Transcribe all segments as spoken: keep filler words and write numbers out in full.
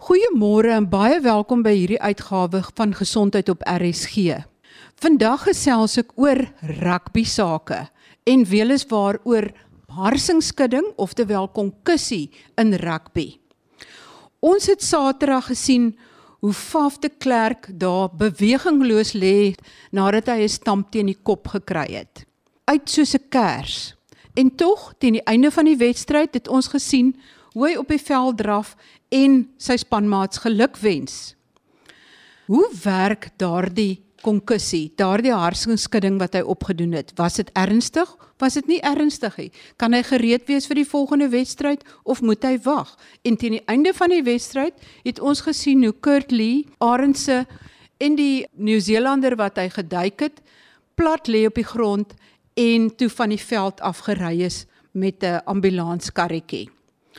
Goeiemôre en baie welkom by hierdie uitgawe van Gesondheid op R S G. Vandag gesels ek oor rugby sake en weliswaar oor harsingskudding, oftewel konkussie in rugby. Ons het Saterdag gesien hoe Faf de Klerk daar bewegingloos lê nadat hy 'n stamp teen die kop gekry het. Uit soos 'n kers. En tog, teen die einde van die wedstryd het ons gesien hoe hy op die veld draf en sy spanmaats gelukwens. Hoe werk daardie konkussie, daardie harsingskudding wat hy opgedoen het? Was dit ernstig? Was dit nie ernstig nie? Kan hy gereed wees vir die volgende wedstryd of moet hy wag? En teen die einde van die wedstryd het ons gesien hoe Kurt Lee, Arendse en die Nieu-Zeelander wat hy geduik het, plat lê op die grond en toe van die veld afgery is met 'n ambulanskarretjie.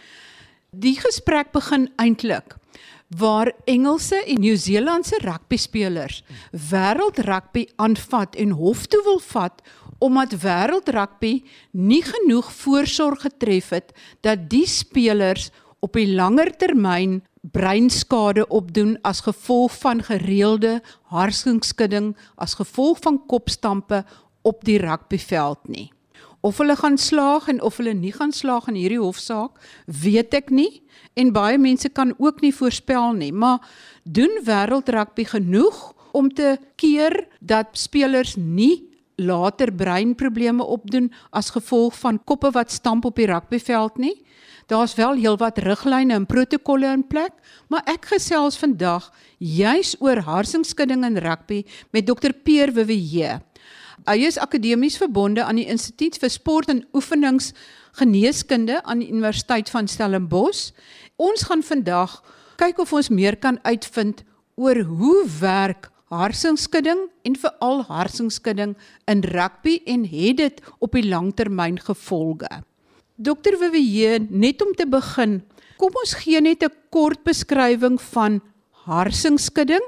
Die gesprek begin eintlik waar Engelse en Nieu-Zeelandse rugbyspelers wêreld rugby aanvat en hof toe wil vat omdat wêreld rugby nie genoeg voorsorg getref het dat die spelers op die langer termyn breinskade opdoen as gevolg van gereelde harsingskudding, as gevolg van kopstampe op die rugbyveld nie. Of hulle gaan slaag en of hulle nie gaan slaag in hierdie hofsaak, weet ek nie, en baie mense kan ook nie voorspel nie, maar doen wêreld rugby genoeg om te keer dat spelers nie later breinprobleme opdoen as gevolg van koppe wat stamp op die rugbyveld nie? Daar's wel heelwat riglyne en protokolle in plek, maar ek gesels vandag juis oor harsingskudding in rugby met dokter Pierre Vivier. Hy is akademies verbonde aan die Instituut vir Sport en Oefeningsgeneeskunde aan die Universiteit van Stellenbosch. Ons gaan vandag kyk of ons meer kan uitvind oor hoe werk harsingskudding en veral harsingskudding in rugby en het dit op die langtermyn gevolge. dokter Vivier, net om te begin, kom ons gee net 'n kort beskrywing van harsingskudding.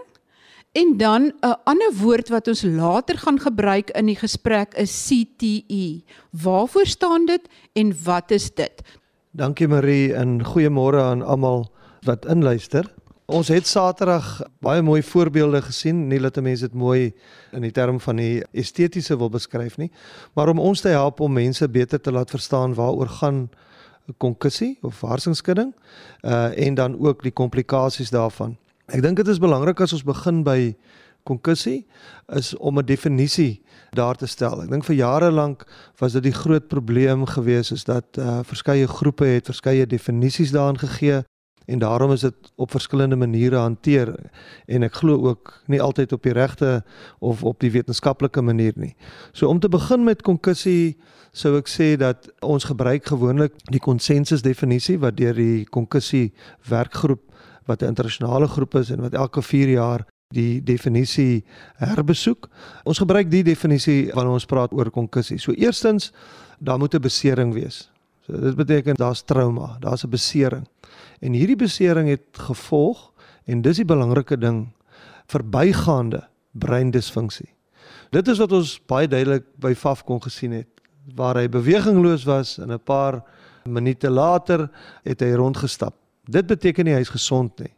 En dan 'n ander woord wat ons later gaan gebruik in die gesprek is C T E. Waarvoor staan dit en wat is dit? Dankie Marie en goeiemôre aan almal wat inluister. Ons het Saterdag baie mooi voorbeelde gesien, nie dat mense dit mooi in die term van die estetiese wil beskryf nie, maar om ons te help om mense beter te laat verstaan waaroor gaan konkussie of harsingskudding uh, en dan ook die komplikasies daarvan. Ek dink dit is belangrik as ons begin by konkussie, is om 'n definisie daar te stel. Ek dink vir jare lank was dit die groot probleem gewees, is dat uh, verskeie groepe het verskeie definisies daarin gegee, en daarom is dit op verskillende maniere hanteer, en ek glo ook nie altyd op die regte of op die wetenskaplike manier nie. So om te begin met konkussie, sou ek sê dat ons gebruik gewoonlik die konsensus definisie, wat deur die konkussie werkgroep, wat 'n internasionale groep is en wat elke vier jaar die definisie herbesoek. Ons gebruik die definisie wanneer ons praat oor konkussie. So eerstens, daar moet 'n besering wees. So dit beteken daar's trauma, daar's 'n besering. En hierdie besering het gevolg, en dis die belangrike ding, verbygaande breindisfunksie. Dit is wat ons baie duidelik by Faf kon gesien het, waar hy bewegingloos was en 'n paar minute later het hy rondgestap. Dit beteken nie hy is gesond nie.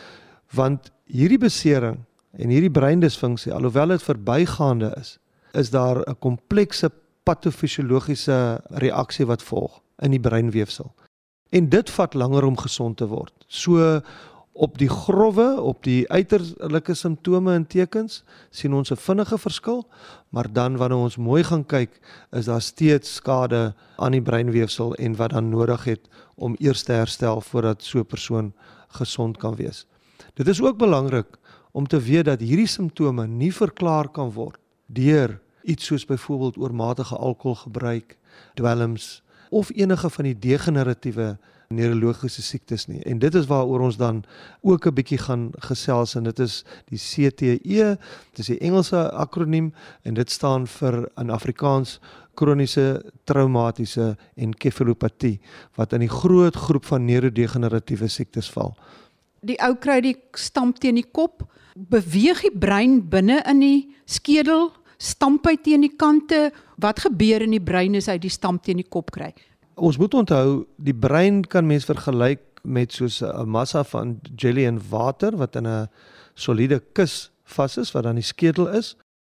Want hierdie besering en hierdie breindisfunksie, alhoewel dit verbygaande is, is daar 'n komplekse patofisiologiese reaksie wat volg in die breinweefsel. En dit vat langer om gesond te word. So op die growwe, op die uiterlike simptome en tekens, sien ons 'n vinnige verskil, maar dan wanneer ons mooi gaan kyk, is daar steeds skade aan die breinweefsel en wat dan nodig het om eers te herstel voordat so 'n persoon gesond kan wees. Dit is ook belangrik om te weet dat hierdie simptome nie verklaar kan word deur iets soos byvoorbeeld oormatige alkoholgebruik, dwelms of enige van die degeneratiewe neurologiese siektes nie. En dit is waaroor ons dan ook 'n bietjie gaan gesels, en dit is die C T E, dit is die Engelse akroniem, en dit staan vir in Afrikaans kroniese traumatiese enkefalopatie, wat in die groot groep van neurodegeneratiewe siektes val. Die ou kry die stamp teen die kop, beweeg die brein binne in die skedel, stamp hy teen die kante. Wat gebeur in die brein as hy die stamp teen die kop kry? Ons moet onthou, die brein kan mens vergelyk met soos 'n massa van jelly en water wat in 'n soliede kus vas is wat dan die skedel is.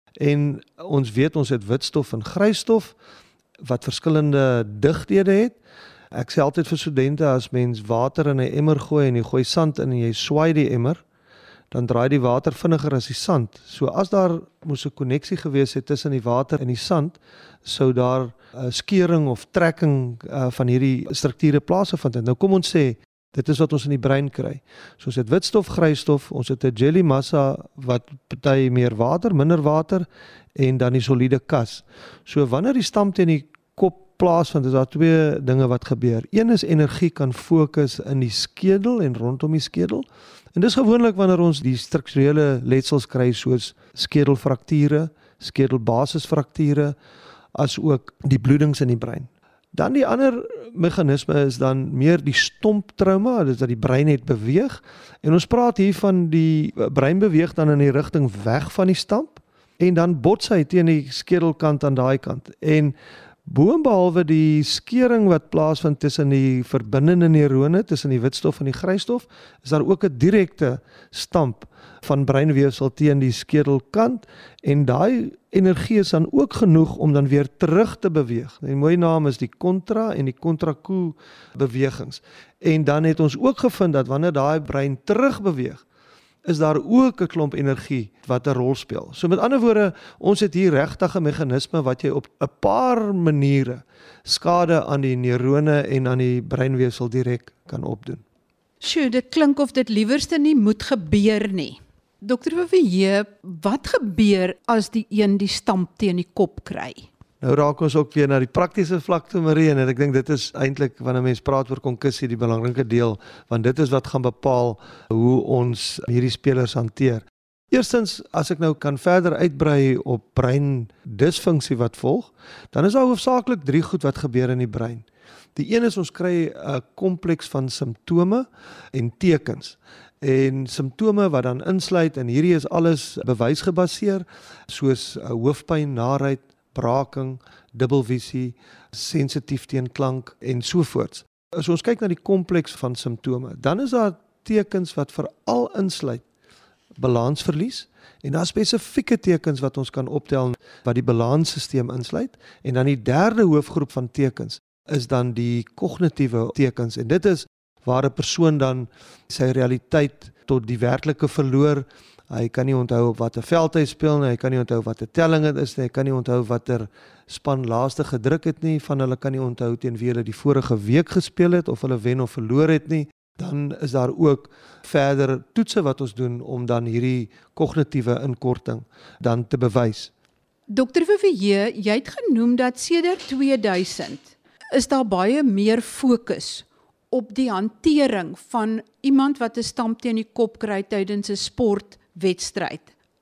En ons weet ons het witstof en grysstof wat verskillende digthede het. Ek sê altyd vir studente, as mens water in 'n emmer gooi en jy gooi sand in en jy swaai die emmer, dan draai die water vinniger as die sand. So as daar moes 'n koneksie gewees het tussen die water en die sand, sou daar 'n skeuring of trekking uh, van hierdie strukture plaasgevind het. Nou kom ons sê, dit is wat ons in die brein kry. So ons het witstof, grysstof, ons het 'n jelly massa wat party meer water, minder water en dan die soliede kas. So wanneer die stamp teen die kop plaasvind, is daar twee dinge wat gebeur. Een is energie kan fokus in die skedel en rondom die skedel. En dis gewoonlik wanneer ons die strukturele letsels kry soos skedelfrakture, skedelbasisfrakture, as ook die bloedings in die brein. Dan die ander meganisme is dan meer die stomptrauma, dis dat die brein het beweeg. En ons praat hier van die brein beweeg dan in die rigting weg van die stamp en dan bots hy teen die skedelkant aan daai kant. En boonbehalwe die skeuring wat plaasvind tussen die verbindende neurone, tussen die witstof en die grysstof, is daar ook 'n direkte stamp van breinweefsel teen die skedelkant en daai energie is dan ook genoeg om dan weer terug te beweeg. Die mooi naam is die contra en die contracoup bewegings. En dan het ons ook gevind dat wanneer daai brein terug beweeg, is daar ook 'n klomp energie wat 'n rol speel. So met ander woorde, ons het hier regtig 'n meganisme wat jy op 'n paar maniere skade aan die neurone en aan die breinweefsel direk kan opdoen. Sjoe, dit klink of dit liewerste nie moet gebeur nie. Dokter Vivier, wat gebeur as die een die stamp teen die kop kry? Nou raak ons ook weer na die praktiese vlak toe, Marie, en ek dink dit is eintlik wanneer mens praat oor konkussie die belangrike deel, want dit is wat gaan bepaal hoe ons hierdie spelers hanteer. Eerstens, as ek nou kan verder uitbrei op breindisfunksie wat volg, dan is daar hoofsaaklik drie goed wat gebeur in die brein. Die een is ons kry 'n kompleks van simptome en tekens. En simptome wat dan insluit, en hierdie is alles bewysgebaseer, soos hoofpyn, naarheid, braking, dubbelvisie, sensitief teen klank en sovoorts. As ons kyk na die kompleks van simptome, dan is daar tekens wat veral insluit balansverlies en daar spesifieke tekens wat ons kan optel wat die balansstelsel insluit en dan die derde hoofgroep van tekens is dan die kognitiewe tekens en dit is waar 'n persoon dan sy realiteit tot die werklike verloor. Hy kan nie onthou op watter veld hy speel nie, hy kan nie onthou watter telling dit is nie, hy kan nie onthou watter span laaste gedruk het nie, van hulle kan nie onthou teen wie hulle die vorige week gespeel het of hulle wen of verloor het nie. Dan is daar ook verder toetse wat ons doen om dan hierdie kognitiewe inkorting dan te bewys. Dokter Vivier, jy het genoem dat sedert tweeduisend is daar baie meer fokus op die hantering van iemand wat 'n stamp teen die kop kry tydens 'n sportwedstryd.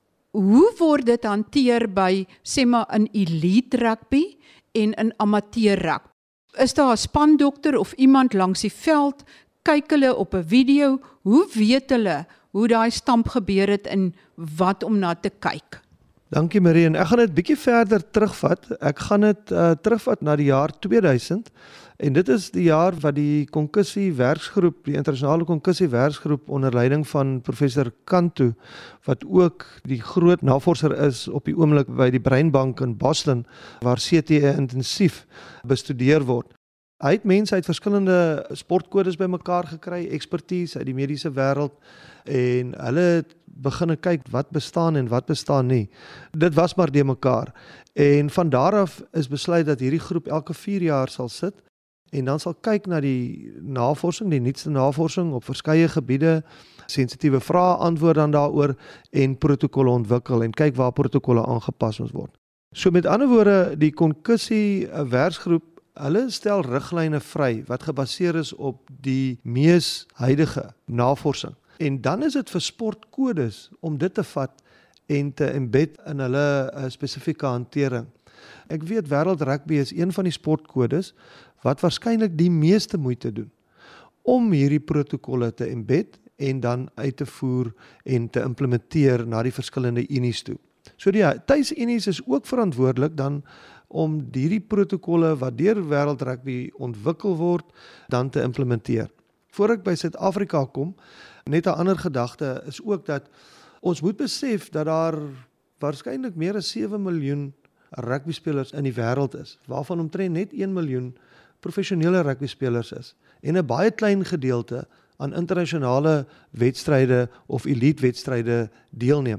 Hoe word dit hanteer by, sê maar, in elite rugby en in amateur rugby? Is daar 'n spandokter of iemand langs die veld? Kyk hulle op 'n video? Hoe weet hulle hoe daai stamp gebeur het en wat om na te kyk? Dankie Marie, en ek gaan dit bietjie verder terugvat. Ek gaan dit uh, terugvat na die jaar tweeduisend. En dit is die jaar wat die konkussie werksgroep, die internasionale konkussie werksgroep onder leiding van professor Cantu, wat ook die groot navorser is op die oomblik by die Breinbank in Boston, waar C T E intensief bestudeer word. Hy het mense uit verskillende sportkodes bymekaar gekry, ekspertise uit die mediese wêreld, en hulle het begin kyk wat bestaan en wat bestaan nie. Dit was maar de mekaar. En van daar af is besluit dat hierdie groep elke vier jaar sal sit en dan sal kyk na die navorsing, die nuutste navorsing op verskeie gebiede, sensitiewe vrae antwoord dan daaroor en protokolle ontwikkel en kyk waar protokolle aangepas moet word. So met ander woorde, die konkussie werksgroep, hulle stel riglyne vry wat gebaseer is op die mees huidige navorsing. En dan is dit vir sportkodes om dit te vat en te embed in hulle uh, spesifieke hantering. Ek weet wêreld rugby is een van die sportkodes wat waarskynlik die meeste moeite doen om hierdie protokolle te embed en dan uit te voer en te implementeer na die verskillende unies toe. So die tuisunies is ook verantwoordelik dan om hierdie protokolle wat deur wêreld rugby ontwikkel word dan te implementeer. Voor ek by Suid-Afrika kom, net 'n ander gedagte is ook dat ons moet besef dat daar waarskynlik meer as sewe miljoen rugbyspelers in die wêreld is, waarvan omtrent net een miljoen professionele rugbyspelers is en 'n baie klein gedeelte aan internasionale wedstryde of elite wedstryde deelneem.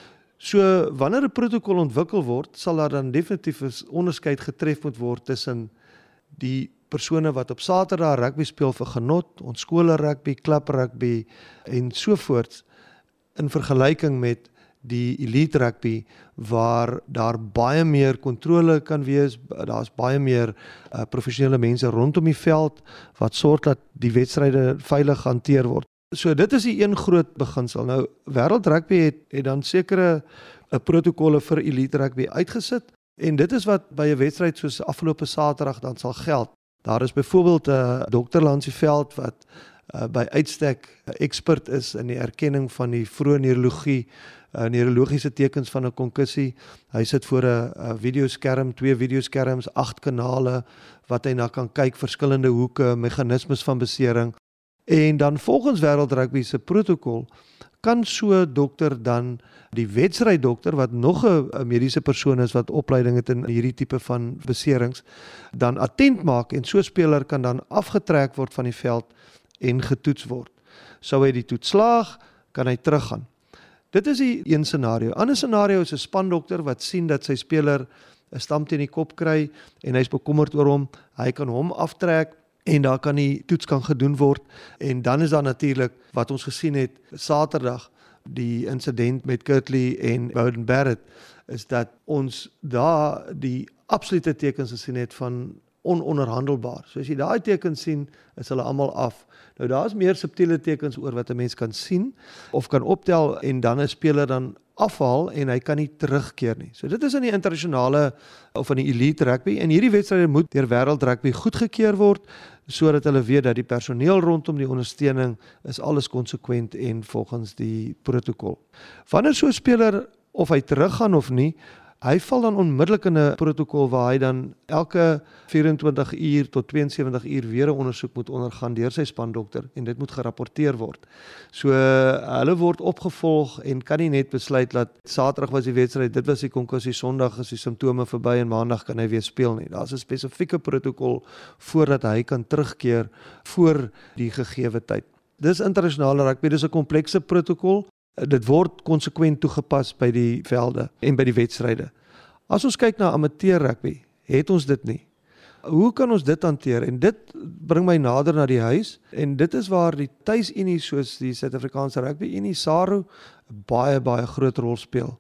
So wanneer 'n protokol ontwikkel word, sal daar dan definitief 'n onderskeid getref moet word tussen die persone wat op Saterdag rugby speel vir genot, ons skole rugby, klub rugby en so voort, in vergelyking met die elite rugby waar daar baie meer kontrole kan wees, daar's baie meer uh, professionele mense rondom die veld wat sorg dat die wedstryde veilig hanteer word. So dit is die een groot beginsel. Nou wêreld rugby het, het dan sekere uh, protokolle vir elite rugby uitgesit en dit is wat by 'n wedstryd soos afgelope Saterdag dan sal geld. Daar is byvoorbeeld 'n uh, dokter langs die veld wat uh, by uitstek uh, expert is in die erkenning van die vroeë neurologie, uh, neurologiese tekens van 'n konkussie. Hy sit voor 'n uh, videoskerm, twee videoskerms, agt kanale wat hy na kan kyk, verskillende hoeke, meganismes van besering. En dan volgens wêreld rugby se protokol kan so dokter dan die wedstrydokter wat nog 'n mediese persoon is wat opleiding het in hierdie tipe van beserings dan attent maak en so 'n speler kan dan afgetrek word van die veld en getoets word. Sou hy die toets slaag, kan hy teruggaan. Dit is die een scenario. Ander scenario is 'n spandokter wat sien dat sy speler 'n stamp teen die kop kry en hy's bekommerd oor hom. Hy kan hom aftrek en daar kan die toets kan gedoen word en dan is daar natuurlik wat ons gesien het Saterdag die insident met Kirtley en Beauden Barrett is dat ons daar die absolute tekens gesien het van ononderhandelbaar. So as jy daai tekens sien, is hulle almal af. Nou daar is meer subtiele tekens oor wat 'n mens kan sien of kan optel en dan 'n speler dan afhaal en hy kan nie terugkeer nie. So dit is in die internasionale of in die elite rugby en hierdie wedstryde moet deur wêreld rugby goedgekeur word sodat hulle weet dat die personeel rondom die ondersteuning is alles konsekwent en volgens die protokol. Wanneer so 'n speler of hy teruggaan of nie, hy val dan onmiddellik in 'n protokol waar hy dan elke vyf-en-twintig uur tot twee-en-sewentig uur weer 'n ondersoek moet ondergaan deur sy spandokter en dit moet gerapporteer word. So hulle word opgevolg en kan nie net besluit dat Saterdag was die wedstryd, dit was die konkussie, Sondag is die simptome verby en Maandag kan hy weer speel nie. Daar's 'n spesifieke protokol voordat hy kan terugkeer voor die gegeewe tyd. Dis internasionale rugby, dis 'n komplekse protokol. Dit word konsekwent toegepas by die velde en by die wedstryde. As ons kyk na amateur rugby, het ons dit nie. Hoe kan ons dit hanteer? En dit bring my nader na die huis en dit is waar die tuisunie soos die Suid-Afrikaanse Rugby Unie, SARU, baie baie groot rol speel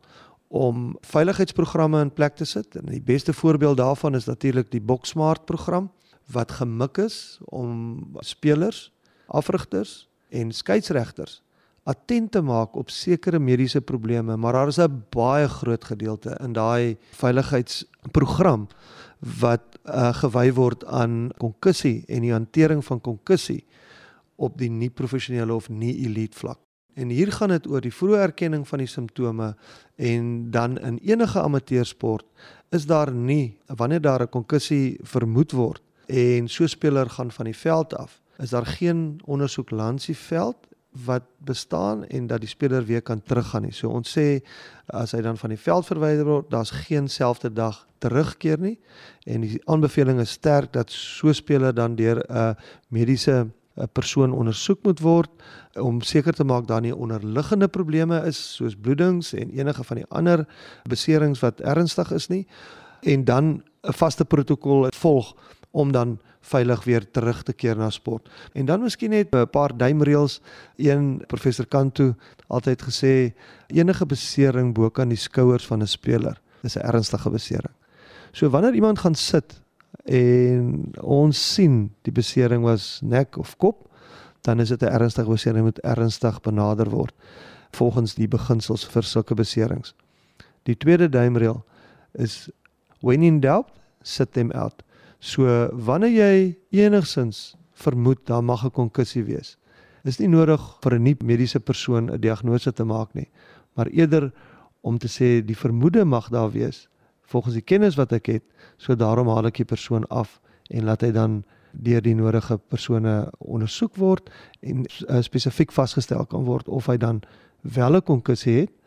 om veiligheidsprogramme in plek te sit. En die beste voorbeeld daarvan is natuurlik die Boksmart program wat gemik is om spelers, afrigters en skeieregters attent te maak op sekere mediese probleme, maar daar is 'n baie groot gedeelte in daai veiligheidsprogram wat uh, gewy word aan konkussie en die hantering van konkussie op die nie professionele of nie elite vlak. En hier gaan dit oor die vroeë erkenning van die simptome en dan in enige amateursport is daar nie, wanneer daar 'n konkussie vermoed word en so 'n speler gaan van die veld af, is daar geen ondersoek langs die veld wat bestaan en dat die speler weer kan teruggaan nie. So ons sê, as hy dan van die veld verwyder word, daar's geen selfde dag terugkeer nie en die aanbeveling is sterk dat so 'n speler dan deur 'n mediese persoon ondersoek moet word om seker te maak daar nie onderliggende probleme is soos bloedings en enige van die ander beserings wat ernstig is nie en dan 'n vaste protokol volg om dan veilig weer terug te keer na sport. En dan miskien net 'n paar duimreëls. Een, professor Kantu altyd gesê, enige besering bo kan die skouers van 'n speler is 'n ernstige besering. So wanneer iemand gaan sit en ons sien die besering was nek of kop, dan is dit 'n ernstige besering, moet ernstig benader word volgens die beginsels vir sulke beserings. Die tweede duimreël is when in doubt, sit them out. So wanneer jy enigsins vermoed daar mag 'n konkussie wees, is nie nodig vir 'n nie mediese persoon 'n diagnose te maak nie, maar eerder om te sê die vermoede mag daar wees volgens die kennis wat ek het, so daarom haal ek die persoon af en laat hy dan deur die nodige persone ondersoek word en uh, spesifiek vasgestel kan word of hy dan wel 'n konkussie het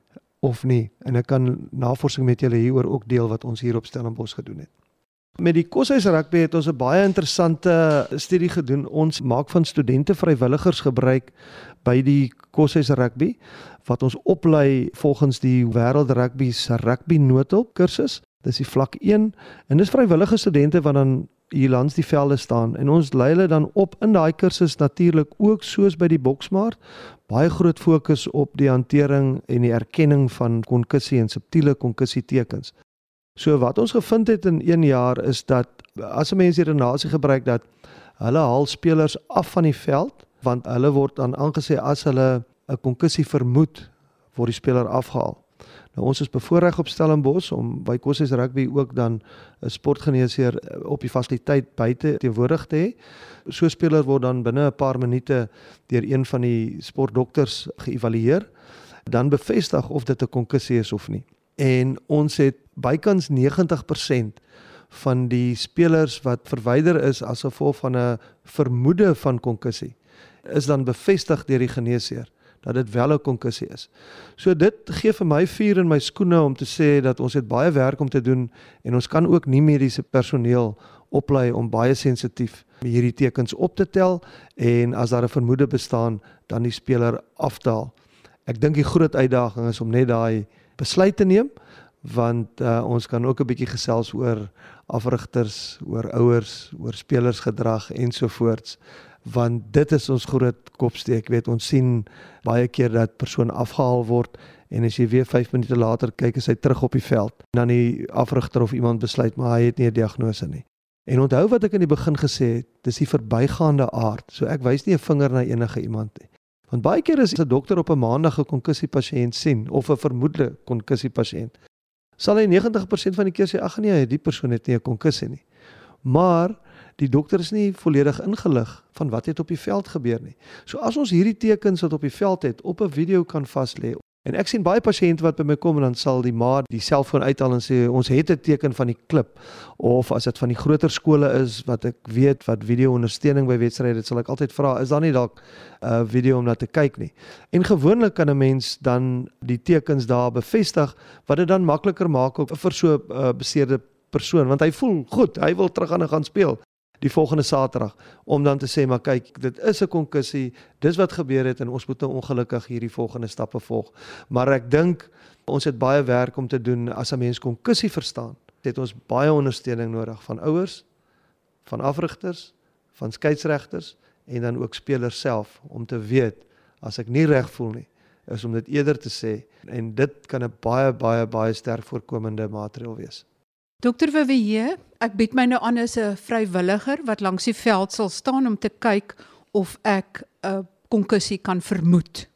of nie. En ek kan navorsing met julle hieroor ook deel wat ons hier op Stellenbosch gedoen het. Met die Koshuis Rugby het ons 'n baie interessante studie gedoen. Ons maak van studente vrywilligers gebruik by die Koshuis Rugby wat ons oplei volgens die Wêreld Rugby se rugby noodhulp kursus. Dis die vlak een en dis vrywillige studente wat dan hier langs die velde staan en ons lei hulle dan op in daai kursus natuurlik ook soos by die boksmaat. Baie groot fokus op die hantering en die erkenning van konkussie en subtiele konkussietekens. So wat ons gevind het in een jaar is dat as 'n mens die redenasie gebruik dat hulle haal spelers af van die veld, want hulle word dan aangesê as hulle 'n konkussie vermoed, word die speler afgehaal. Nou ons is bevoorreg op Stellenbosch om by Koshuis Rugby ook dan 'n sportgeneesheer op die fasiliteit buite teenwoordig te hê. So 'n speler word dan binne 'n paar minute deur een van die sportdokters geëvalueer, dan bevestig of dit 'n konkussie is of nie. En ons het bykans negentig persent van die spelers wat verwyder is as gevolg van 'n vermoede van konkussie, is dan bevestig deur die geneesheer dat dit wel 'n konkussie is. So dit gee vir my vuur in my skoene om te sê dat ons het baie werk om te doen en ons kan ook nie mediese personeel oplei om baie sensitief hierdie tekens op te tel en as daar 'n vermoede bestaan, dan die speler af te haal. Ek dink die groot uitdaging is om net daai besluit te neem, want uh, ons kan ook 'n bietjie gesels oor afrigters, oor ouers, oor spelersgedrag ensovoorts, want dit is ons groot kopsteek. Weet, ons sien baie keer dat persoon afgehaal word en as jy weer vyf minute later kyk, is hy terug op die veld. En dan die afrigter of iemand besluit, maar hy het nie 'n diagnose nie. En onthou wat ek in die begin gesê het, dis die verbygaande aard. So ek wys nie 'n vinger na enige iemand nie. Want baie keer as 'n dokter op 'n maandag 'n konkussiepasiënt sien of 'n vermoede konkussiepasiënt, sal hy negentig persent van die keer sê, ag nee, die persoon het nie 'n konkussie nie. Maar die dokter is nie volledig ingelig van wat het op die veld gebeur nie. So as ons hierdie tekens wat op die veld het op 'n video kan vaslê. En ek sien baie pasiënte wat by my kom en dan sal die ma die selfoon uithaal en sê ons het 'n teken van die klip, of as dit van die groter skole is wat ek weet wat video ondersteuning by wedstryde, dit sal ek altyd vra, is daar nie dalk 'n uh, video om na te kyk nie. En gewoonlik kan 'n mens dan die tekens daar bevestig wat dit dan makliker maak ook vir so 'n uh, beseerde persoon, want hy voel goed, hy wil terug aan en gaan speel die volgende Saterdag, om dan te sê, maar kyk, dit is 'n konkussie, dis wat gebeur het en ons moet nou ongelukkig hierdie volgende stappe volg. Maar ek dink, ons het baie werk om te doen as 'n mens konkussie verstaan. Het ons baie ondersteuning nodig van ouers, van afrigters, van skeieregters en dan ook spelers self, om te weet, as ek nie reg voel nie, is om dit eerder te sê, en dit kan 'n baie, baie, baie sterk voorkomende maatreël wees. Dokter Vivier, ek bied my nou aan as 'n vrywilliger wat langs die veld sal staan om te kyk of ek 'n konkussie kan vermoed.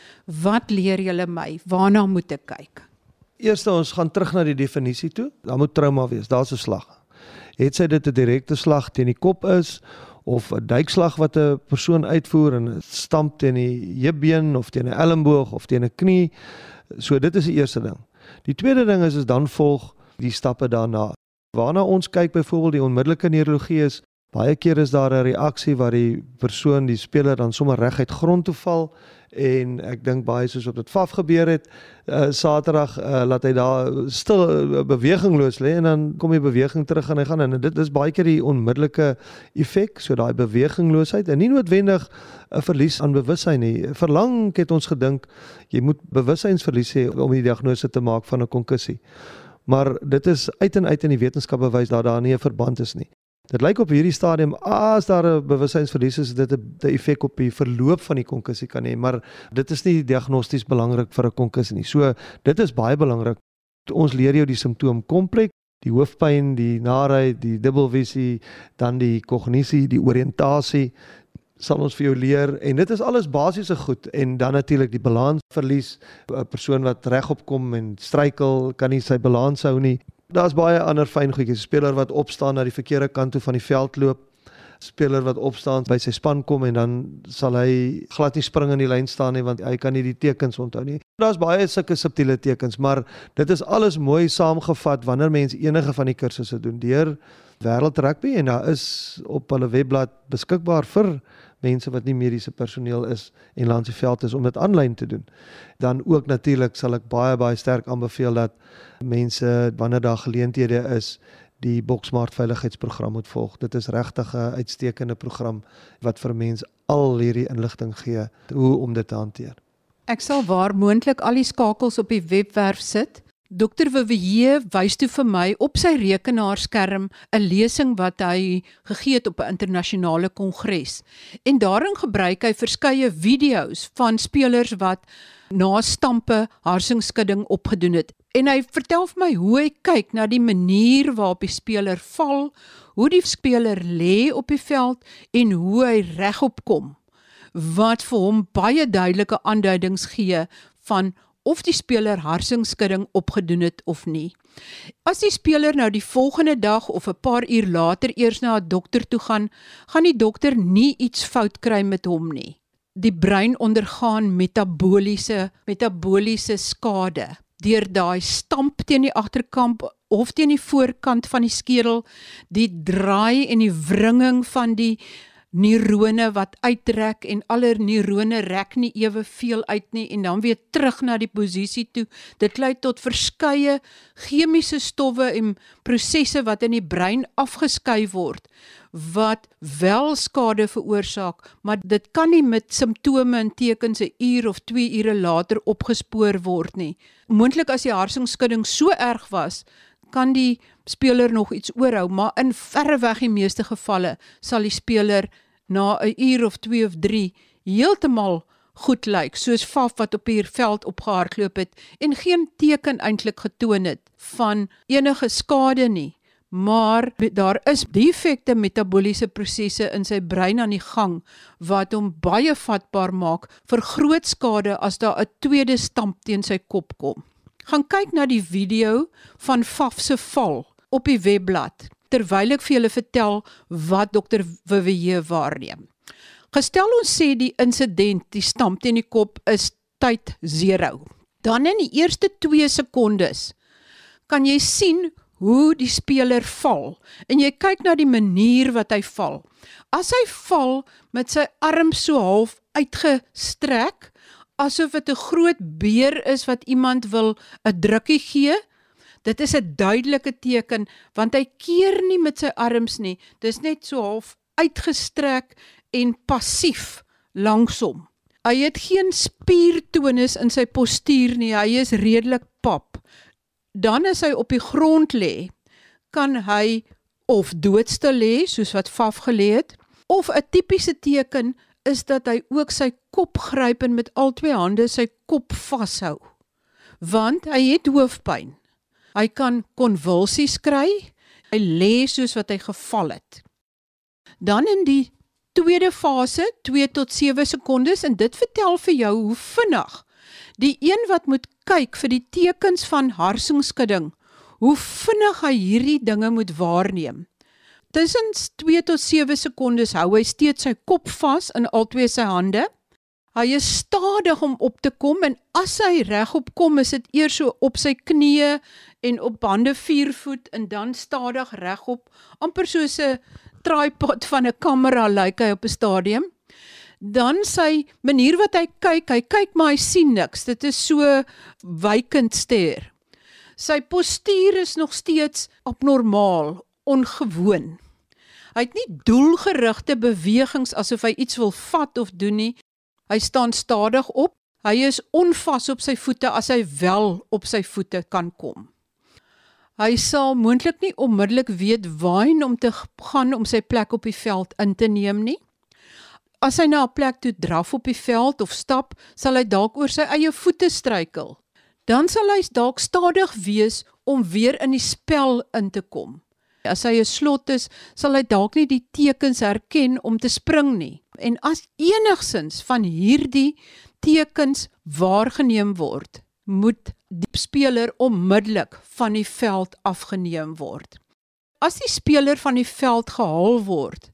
Wat leer julle my? Waarna moet ek kyk? Eerste, ons gaan terug na die definisie toe. Daar moet trauma wees, daar's 'n slag. Het sy dit 'n direkte slag teen die kop is, of 'n duikslag wat 'n persoon uitvoer en 'n stamp teen die heupbeen of teen 'n elmboog of teen 'n knie. So dit is die eerste ding. Die tweede ding is is dan volg die stappe daarna. Waarna ons kyk byvoorbeeld die onmiddellike neurologie is, baie keer is daar 'n reaksie waar die persoon, die speler dan sommer reguit grond toe val en ek dink baie soos op dit F A F gebeur het, uh, Saterdag uh, laat hy daar stil uh, bewegingloos lê en dan kom die beweging terug en hy gaan in en dit is baie keer die onmiddellike effek, so daai bewegingloosheid en nie noodwendig 'n verlies aan bewussyn nie. Verlang het ons gedink jy moet bewussynsverlies hê om die diagnose te maak van 'n konkussie. Maar dit is uit en uit in die wetenskap bewys dat daar nie 'n verband is nie. Dit lyk op hierdie stadium, as daar 'n bewussynsverlies is, dit 'n effek op die verloop van die konkussie kan hê, maar dit is nie diagnosties belangrik vir 'n konkussie nie. So, dit is baie belangrik. Ons leer jou die simptoom kompleks, die hoofpyn, die narigheid, die dubbelvisie, dan die kognisie, die oriëntasie, sal ons vir jou leer, en dit is alles basiese goed, en dan natuurlik die balansverlies, 'n persoon wat regop kom en struikel, kan nie sy balans hou nie. Daar's baie ander fyn goedjies, 'n speler wat opstaan na die verkeerde kant toe van die veld loop, speler wat opstaan by sy span kom en dan sal hy glad nie spring in die lyn staan nie, want hy kan nie die tekens onthou nie. Daar's baie sulke subtiele tekens, maar dit is alles mooi saamgevat wanneer mense enige van die kursusse doen, deur Wêreld Rugby en daar is op hulle webblad beskikbaar vir mense wat nie mediese personeel is en langs die veld is om dit aanlyn te doen. Dan ook natuurlik sal ek baie baie sterk aanbeveel dat mense wanneer daar geleenthede is die Boksmart veiligheidsprogram moet volg. Dit is regtig 'n uitstekende program wat vir mense al hierdie inligting gee hoe om dit te hanteer. Ek sal waar moontlik al die skakels op die webwerf sit. dokter Vivier wys toe vir my op sy rekenaarskerm 'n lesing wat hy gegee het op 'n internasionale kongres. En daarin gebruik hy verskeie video's van spelers wat na stampe harsingsskudding opgedoen het. En hy vertel vir my hoe hy kyk na die manier waarop die speler val, hoe die speler lê op die veld en hoe hy regop kom, wat vir hom baie duidelike aanduidings gee van of die speler harsingsskudding opgedoen het of nie. As die speler nou die volgende dag of 'n paar uur later eers na 'n dokter toe gaan, gaan die dokter nie iets fout kry met hom nie. Die brein ondergaan metaboliese, metaboliese skade deur daai stamp teen die agterkant of teen die voorkant van die skedel, die draai en die wringing van die neurone wat uitrek en aller neurone rek nie eweveel uit nie en dan weer terug na die posisie toe. Dit lei tot verskeie chemiese stowwe en prosesse wat in die brein afgeskei word, wat wel skade veroorsaak, maar dit kan nie met simptome en tekens 'n uur of twee ure later opgespoor word nie. Moontlik as die harsingsskudding so erg was, kan die speler nog iets oorhou, maar in verreweg die meeste gevalle sal die speler na 'n uur of twee of drie heeltemal goed lyk, soos Faf wat op die veld opgehardloop het en geen teken eintlik getoon het van enige skade nie. Maar daar is defekte metaboliese prosesse in sy brein aan die gang wat hom baie vatbaar maak vir groot skade as daar 'n tweede stamp teen sy kop kom. Gaan kyk na die video van Faf se val op die webblad, terwyl ek vir julle vertel wat dokter Vivier waarneem. Gestel ons sê die insident, die stamp teen die kop is tyd zero. Dan in die eerste twee sekondes kan jy sien hoe die speler val en jy kyk na die manier wat hy val. As hy val met sy arm so half uitgestrek, asof dit 'n groot beer is wat iemand wil 'n drukkie gee, dit is 'n duidelike teken, want hy keer nie met sy arms nie, dis net so half uitgestrek en passief langsom. Hy het geen spiertonus in sy postuur nie, hy is redelik pap. Dan as hy op die grond lê, kan hy of doodstil lê, soos wat Faf gelê het, of 'n tipiese teken is dat hy ook sy kop gryp en met al twee hande sy kop vashou, want hy het hoofpyn. Hy kan konvulsies kry, hy lê soos wat hy geval het. Dan in die tweede fase, twee tot sewe sekondes, en dit vertel vir jou hoe vinnig die een wat moet kyk vir die tekens van harsingsskudding, hoe vinnig hy hierdie dinge moet waarneem. Tussen twee tot sewe sekondes hou hy steeds sy kop vas in al twee sy hande. Hy is stadig om op te kom en as hy regop kom, is dit eers so op sy knieë en op hande vier voet en dan stadig regop, amper soos 'n tripod van 'n kamera lyk hy op 'n stadium. Dan sy manier wat hy kyk, hy kyk maar hy sien niks, dit is so wykend ster. Sy postuur is nog steeds abnormaal, ongewoon. Hy het nie doelgerigte bewegings asof hy iets wil vat of doen nie. Hy staan stadig op, hy is onvas op sy voete as hy wel op sy voete kan kom. Hy sal moontlik nie onmiddellik weet waarheen om te gaan om sy plek op die veld in te neem nie. As hy na 'n plek toe draf op die veld of stap, sal hy dalk oor sy eie voete struikel. Dan sal hy dalk stadig wees om weer in die spel in te kom. As hy 'n slot is, sal hy dalk nie die tekens herken om te spring nie. En as enigsins van hierdie tekens waargeneem word, moet die speler onmiddellik van die veld afgeneem word. As die speler van die veld gehaal word,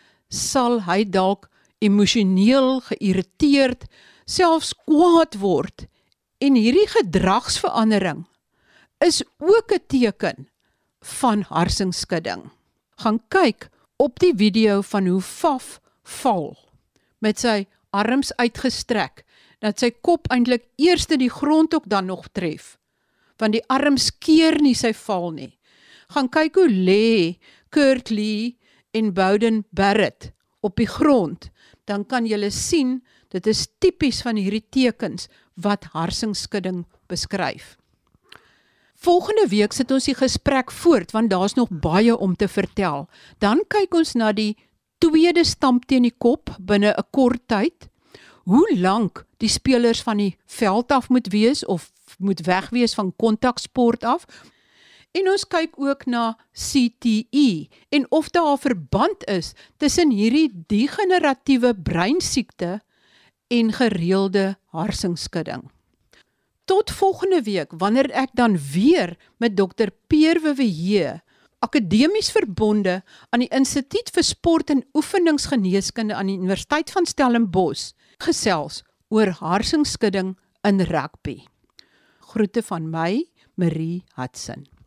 sal hy dalk emosioneel, geïrriteerd, selfs kwaad word. En hierdie gedragsverandering is ook 'n teken van harsingsskudding. gaan kyk op die video van hoe Faf val, met sy arms uitgestrek, dat sy kop eintlik eerste die grond ook dan nog tref, want die arms keer nie sy val nie. Gaan kyk hoe lê Kurt Lee en Bowden Barrett op die grond, dan kan julle sien, dit is tipies van hierdie tekens wat harsingsskudding beskryf. Volgende week sit ons die gesprek voort, want daar's nog baie om te vertel. Dan kyk ons na die tweede stamp teen die kop binne 'n kort tyd, hoe lank die spelers van die veld af moet wees, of moet weg wees van kontaksport af, en ons kyk ook na C T E, en of daar 'n verband is tussen hierdie degeneratiewe breinsiekte en gereelde harsingsskudding. Tot volgende week, wanneer ek dan weer met dokter Pierre Vivier, akademies verbonde aan die Instituut vir Sport en Oefeningsgeneeskunde aan die Universiteit van Stellenbosch, gesels oor harsingsskudding in rugby. Groete van my, Marie Hudson.